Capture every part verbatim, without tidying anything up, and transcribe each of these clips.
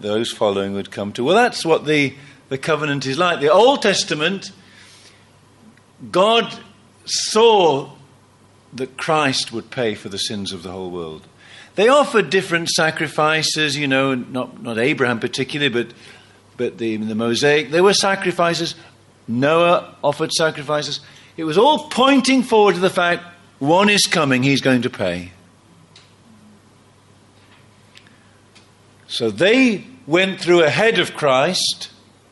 those following would come to. Well, that's what the, the covenant is like. The Old Testament, God saw that Christ would pay for the sins of the whole world. They offered different sacrifices, you know, not, not Abraham particularly, but, but the, the Mosaic. There were sacrifices. Noah offered sacrifices. It was all pointing forward to the fact one is coming, he's going to pay. So they went through ahead of Christ,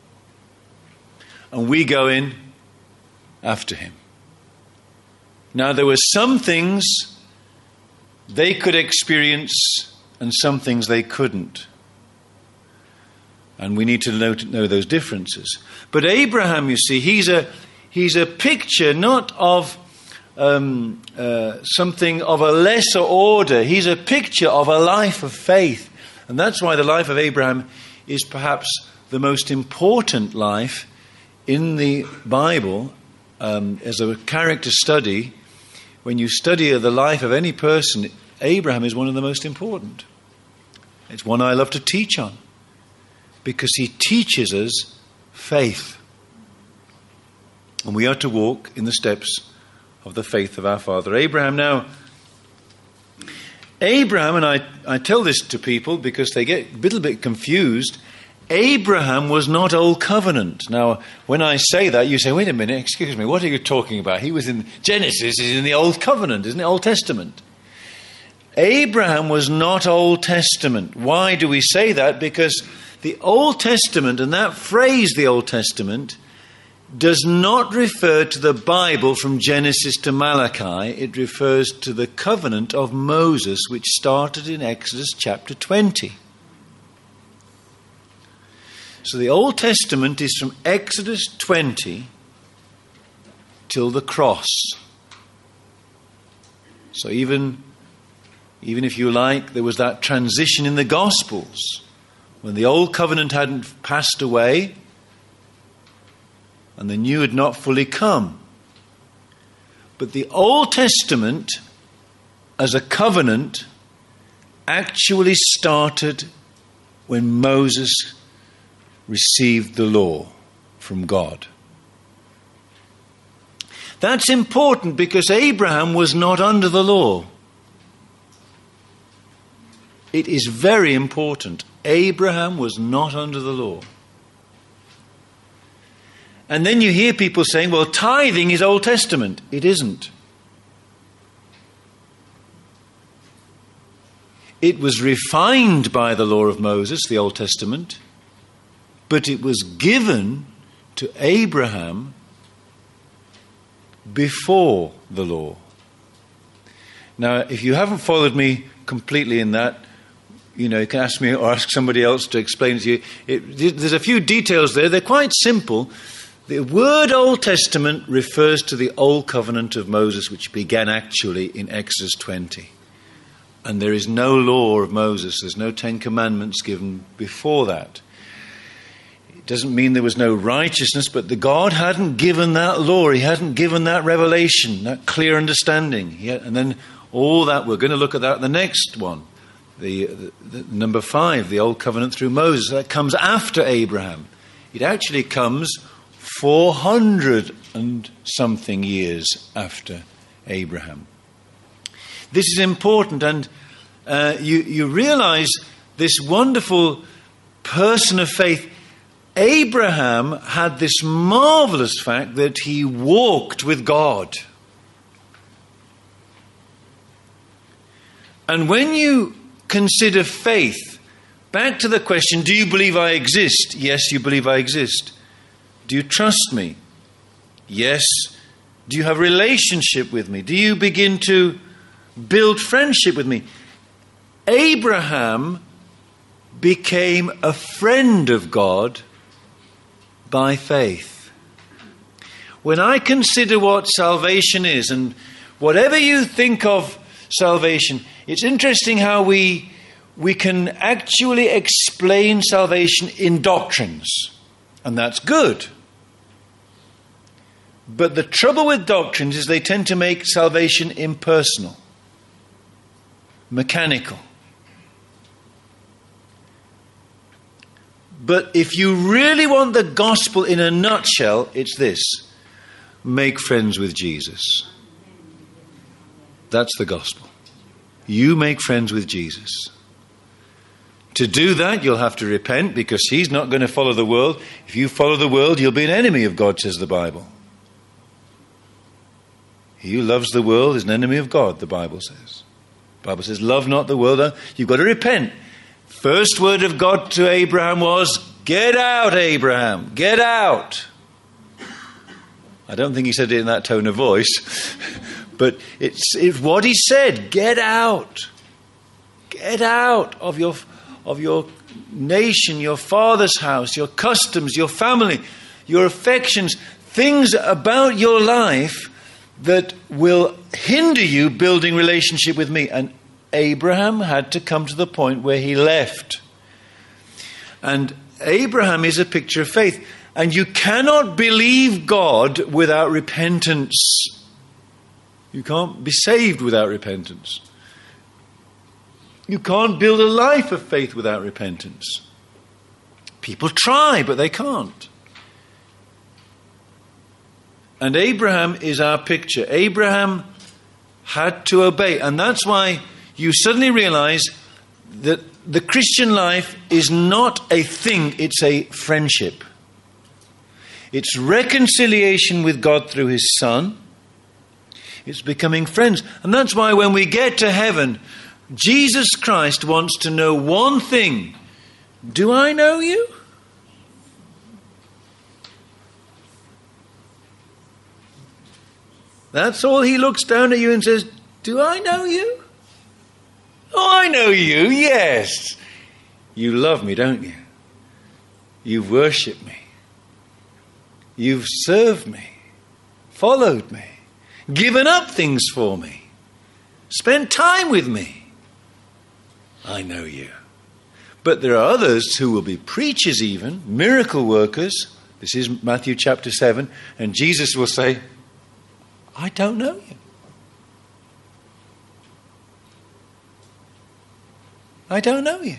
and we go in after him. Now, there were some things they could experience and some things they couldn't. And we need to know, to know those differences. But Abraham, you see, he's a, he's a picture not of um, uh, something of a lesser order. He's a picture of a life of faith. And that's why the life of Abraham is perhaps the most important life in the Bible um, as a character study. When you study the life of any person, Abraham is one of the most important. It's one I love to teach on because he teaches us faith. And we are to walk in the steps of the faith of our father Abraham. Now, Abraham, and I, I tell this to people because they get a little bit confused, Abraham was not Old Covenant. Now, when I say that, you say, wait a minute, excuse me, what are you talking about? He was in Genesis, is in the Old Covenant, isn't it? Old Testament. Abraham was not Old Testament. Why do we say that? Because the Old Testament, and that phrase, the Old Testament, does not refer to the Bible from Genesis to Malachi. It refers to the covenant of Moses, which started in Exodus chapter twenty. So the Old Testament is from Exodus twenty till the cross. So even, even if you like, there was that transition in the Gospels when the Old Covenant hadn't passed away and the new had not fully come. But the Old Testament as a covenant actually started when Moses received the law from God. That's important because Abraham was not under the law. It is very important. Abraham was not under the law. And then you hear people saying, well, tithing is Old Testament. It isn't. It was refined by the law of Moses, the Old Testament, but it was given to Abraham before the law. Now, if you haven't followed me completely in that, you know, you can ask me or ask somebody else to explain it to you. It, there's a few details there. They're quite simple. The word Old Testament refers to the Old Covenant of Moses, which began actually in Exodus twenty. And there is no law of Moses. There's no Ten Commandments given before that. It doesn't mean there was no righteousness, but the God hadn't given that law. He hadn't given that revelation, that clear understanding. He had, and then all that, we're going to look at that in the next one. The, the, the number five, the Old Covenant through Moses. That comes after Abraham. It actually comes four hundred and something years after Abraham. This is important, and uh, you, you realize this wonderful person of faith. Abraham had this marvelous fact that he walked with God. And when you consider faith, back to the question, do you believe I exist? Yes, you believe I exist. Do you trust me? Yes. Do you have a relationship with me? Do you begin to build friendship with me? Abraham became a friend of God by faith. When I consider what salvation is, and whatever you think of salvation, it's interesting how we we can actually explain salvation in doctrines, and that's good. But the trouble with doctrines is they tend to make salvation impersonal, mechanical. But if you really want the gospel in a nutshell, it's this. Make friends with Jesus. That's the gospel. You make friends with Jesus. To do that, you'll have to repent, because he's not going to follow the world. If you follow the world, you'll be an enemy of God, says the Bible. He who loves the world is an enemy of God, the Bible says. The Bible says, love not the world. You've got to repent. First word of God to Abraham was, get out, Abraham, get out. I don't think he said it in that tone of voice, but it's, it's what he said, get out. Get out of your, of your nation, your father's house, your customs, your family, your affections, things about your life that will hinder you building relationship with me. And Abraham had to come to the point where he left. And Abraham is a picture of faith. And you cannot believe God without repentance. You can't be saved without repentance. You can't build a life of faith without repentance. People try, but they can't. And Abraham is our picture. Abraham had to obey. And that's why you suddenly realize that the Christian life is not a thing, it's a friendship. It's reconciliation with God through his Son. It's becoming friends. And that's why when we get to heaven, Jesus Christ wants to know one thing. Do I know you? That's all. He looks down at you and says, do I know you? Oh, I know you, yes. You love me, don't you? You worship me. You've served me, followed me, given up things for me, spent time with me. I know you. But there are others who will be preachers even, miracle workers. This is Matthew chapter seven. And Jesus will say, I don't know you. I don't know you.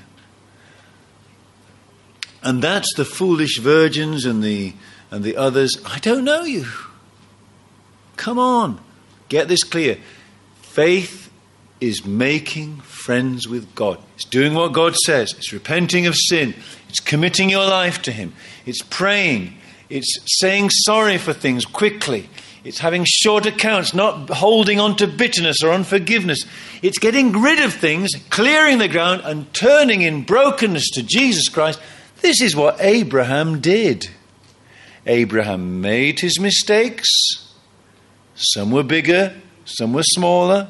And that's the foolish virgins and the and the others. I don't know you. Come on. Get this clear. Faith is making friends with God. It's doing what God says. It's repenting of sin. It's committing your life to him. It's praying. It's saying sorry for things quickly. It's having short accounts, not holding on to bitterness or unforgiveness. It's getting rid of things, clearing the ground and turning in brokenness to Jesus Christ. This is what Abraham did. Abraham made his mistakes. Some were bigger, some were smaller.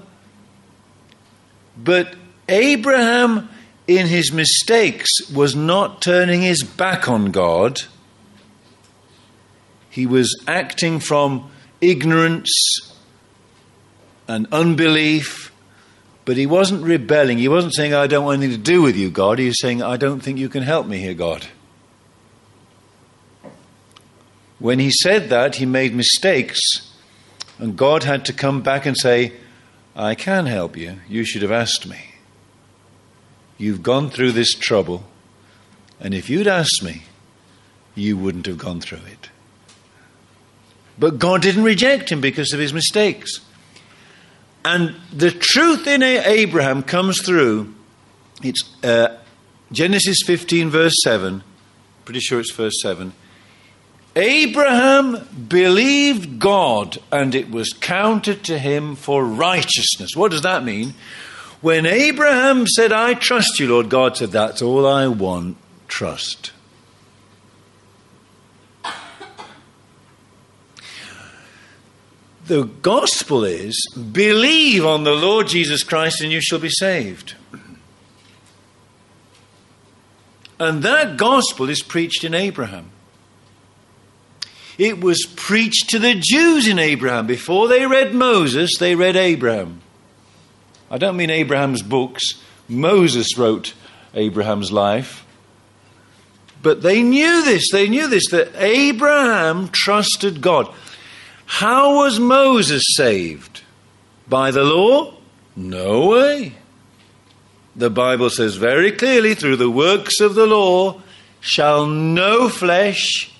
But Abraham, in his mistakes, was not turning his back on God. He was acting from ignorance and unbelief, but he wasn't rebelling. He wasn't saying, I don't want anything to do with you, God. He was saying, I don't think you can help me here, God. When he said that, he made mistakes, and God had to come back and say, I can help you. You should have asked me. You've gone through this trouble, and if you'd asked me, you wouldn't have gone through it. But God didn't reject him because of his mistakes. And the truth in Abraham comes through. It's uh, Genesis fifteen, verse seven. Pretty sure it's verse seven. Abraham believed God, and it was counted to him for righteousness. What does that mean? When Abraham said, I trust you, Lord, God said, that's all I want, trust. The gospel is, believe on the Lord Jesus Christ and you shall be saved. And that gospel is preached in Abraham. It was preached to the Jews in Abraham. Before they read Moses, they read Abraham. I don't mean Abraham's books. Moses wrote Abraham's life. But they knew this. They knew this, that Abraham trusted God. How was Moses saved? By the law? No way. The Bible says very clearly, through the works of the law shall no flesh